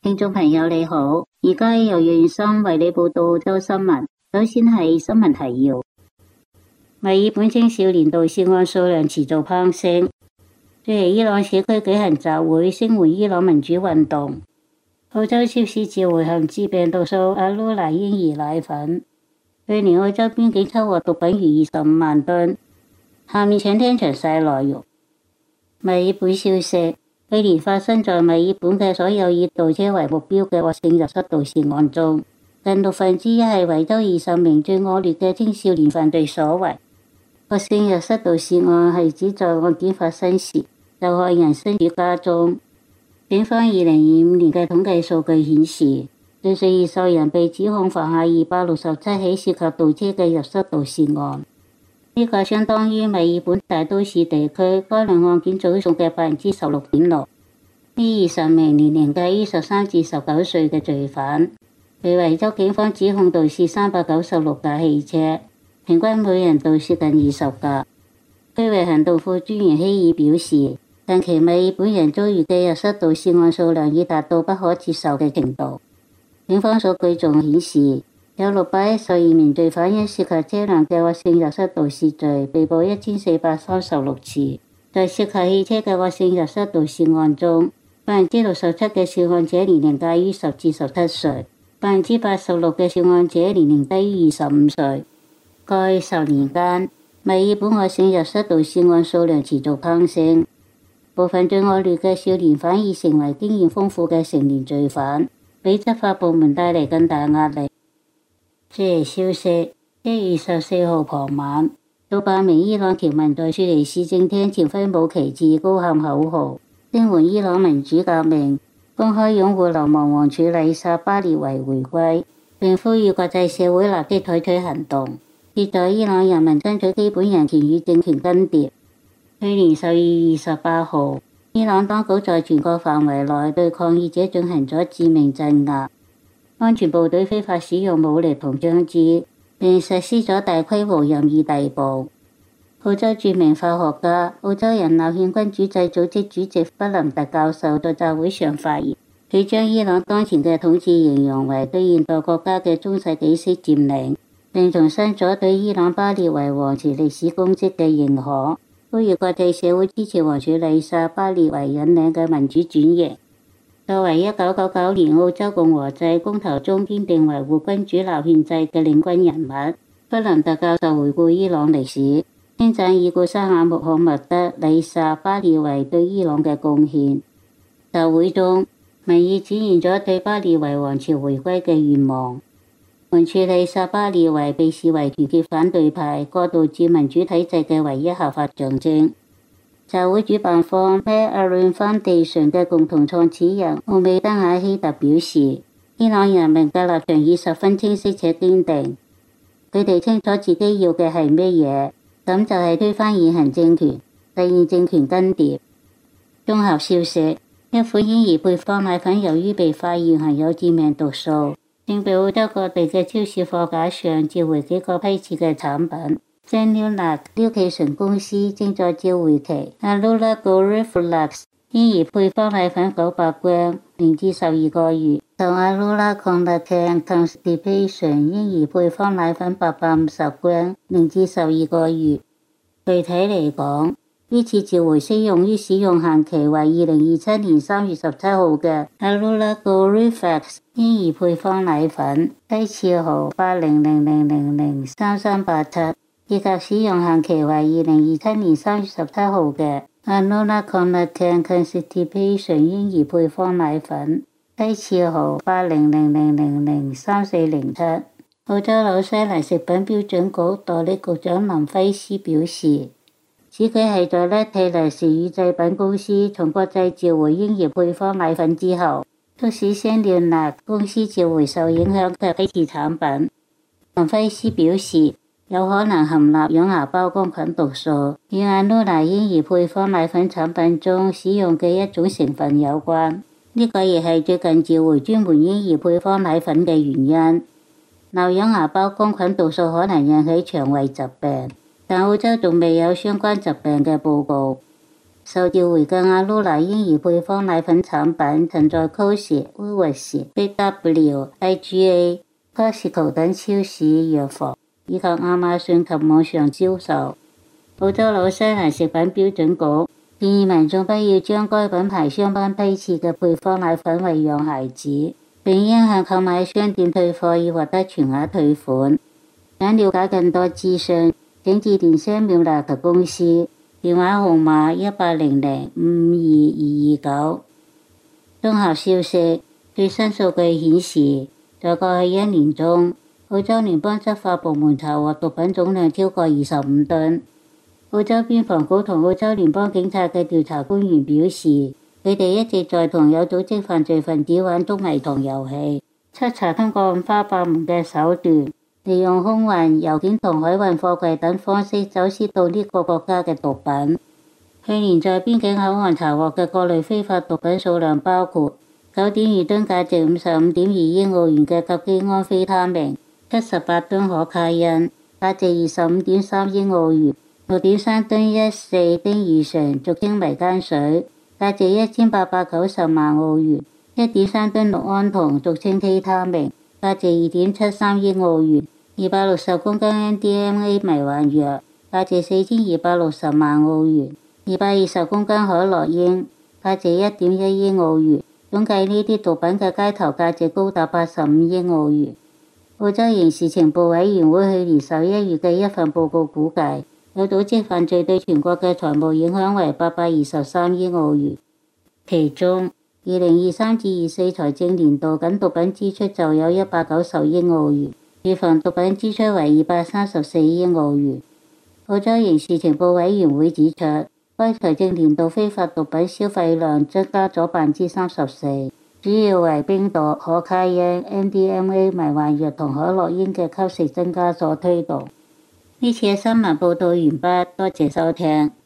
聽眾朋友你好，而家由袁生為你報道澳洲新聞。首先係新聞提要：墨爾本青少年盜竊案數量持續攀升。最近伊朗社區舉行集會，聲援伊朗民主運動。澳洲超市召回含致病毒素阿魯娜嬰兒奶粉。去年澳洲邊境緝獲毒品逾25萬噸。下面請聽詳細內容。墨爾本消息：去年發生在墨爾本嘅所有以盜車為目標嘅惡性入室盜竊案中，近1/6係維州20名最惡劣嘅青少年犯罪所為。惡性入室盜竊案係指在案件發生時，受害人身處家中。警方2025年嘅統計數據顯示，最少20人被指控犯下267起涉及盜車嘅入室盜竊案。呢個相當於墨爾本大都市地區該類案件總數嘅16.6%。呢20名年齡介於13至19歲嘅罪犯，被維州警方指控盜竊396架汽車，平均每人盜竊近20架。區域行動副專員希爾表示，近期墨爾本人遭遇嘅入室盜竊案數量已達到不可接受嘅程度。警方數據仲顯示，有612名罪犯因涉及車輛嘅惡性入室盜竊罪被捕1436次。在涉及汽車嘅惡性入室盜竊案中，67%嘅涉案者年齡介於10至17歲，86%嘅涉案者年齡低於25歲。過去10年間，墨爾本惡性入室盜竊案數量持續攀升。部分最惡劣嘅少年犯已成為經驗豐富嘅成年罪犯，俾執法部門帶嚟更大壓力。消息：1月14號傍晚，數百名伊朗僑民在雪梨市政廳前揮舞旗幟，高喊口號，聲援伊朗民主革命，公開擁護流亡王儲麗莎巴列維回歸，並呼籲國際社會立即採取行動，協助伊朗人民爭取基本人權與政權更迭。去年12月28號，伊朗當局在全國範圍內對抗議者進行咗致命鎮壓。安全部隊非法使用武力同槍支，並實施咗大規模任意逮捕。澳洲著名法學家、澳洲人鬧憲君主制組織主席弗林特教授在集會上發言，佢將伊朗當前嘅統治形容為對現代國家嘅中世紀式佔領，並重申咗對伊朗巴列維王朝歷史功績嘅認可，呼籲國際社會支持王儲麗莎巴列維引領嘅民主轉型。作為1999年澳洲共和制公投中堅定維護君主立憲制嘅領軍人物，弗林特教授回顧伊朗歷史，稱讚已故沙赫穆罕默德·麗莎巴列維對伊朗嘅貢獻。集會中，民意展現咗對巴列維王朝回歸嘅願望。王儲麗莎巴列維被視為團結反對派、過渡至民主體制嘅唯一合法象徵。集會主辦方 Matt Aaron Foundation 嘅共同創始人奧美德亞希特表示，伊朗人民嘅立場已十分清晰且堅定，佢哋清楚自己要嘅係乜嘢，咁就係推翻現行政權，實現政權更迭。綜合消息：一款嬰兒配方奶粉由於被發現含有致命毒素，正被澳洲各地嘅超市貨架上召回幾個批次嘅產品。Zenlunak 廖其純公司正在召回其 Alula Goriflux 嬰兒配方奶粉900 g 0至12個月，同 Alula Conlacan Constipation 嬰兒配方奶粉850 g 0至12個月。具體嚟講，呢次召回適用於使用限期為2027年3月17號嘅 Alula Goriflux 嬰兒配方奶粉，批次號800000338以及使用限期為2027年3月17號嘅 Alula Conlacan Constipation 嬰兒配方奶粉，批次號80000034007。澳洲紐西蘭食品標準局代理局長林輝斯表示，指佢係在 Lactalis 乳製品公司從國際召回嬰兒配方奶粉之後，促使Zenlunak公司召回受影響嘅批次產品。林輝斯表示，有可能含鈉養牙孢桿菌毒素，與 Alula 嬰兒配方奶粉產品中使用嘅一種成分有關。呢個亦係最近召回專門嬰兒配方奶粉嘅原因。鈉養牙孢桿菌毒素可能引起腸胃疾病，但澳洲仲未有相關疾病嘅報告。 受召回嘅阿魯娜嬰兒配方奶粉產品曾在 Coles、Woolworths、BW、IGA、Costco 等超市、藥房以及亞馬遜及網上銷售。澳洲紐西蘭食品標準局建議民眾不要將該品牌相關批次嘅配方奶粉餵養孩子，並應向購買商店退貨以獲得全額退款。想了解更多資訊，請致電香苗納吉公司，電話號碼1800-5522229。綜合消息，最新數據顯示，在過去1年中，澳洲聯邦執法部門查獲毒品總量超過25噸。澳洲邊防局同澳洲聯邦警察嘅調查官員表示，佢哋一直在同有組織犯罪分子玩捉迷藏遊戲，徹查通過五花八門嘅手段，利用空運、郵件同海運貨櫃等方式走私到呢個國家嘅毒品。去年在邊境口岸查獲嘅各類非法毒品數量包括9.2噸價值55.2億澳元嘅甲基安非他命、78噸可卡因，價值25.3億澳元，6.3噸1,4丁乙醇，俗稱迷姦水，價值1890萬澳元，1.3噸氯胺酮，俗稱希他命，價值2.73億澳元，260公斤 MDMA 迷幻藥，價值4,260萬澳元，220公斤海洛因，價值1.1億澳元。總計呢啲毒品嘅街頭價值高達85億澳元。澳洲刑事情報委員會去年11月嘅一份報告估計，有組織犯罪對全國嘅財務影響為823億澳元，其中2023至24財政年度僅毒品支出就有190億澳元，預防毒品支出為234億澳元。澳洲刑事情報委員會指出，該財政年度非法毒品消費量增加咗34%，主要為冰毒、可卡因、MDMA 迷幻藥同海洛因嘅吸食增加所推動。呢次嘅新聞報道完畢，多謝收聽。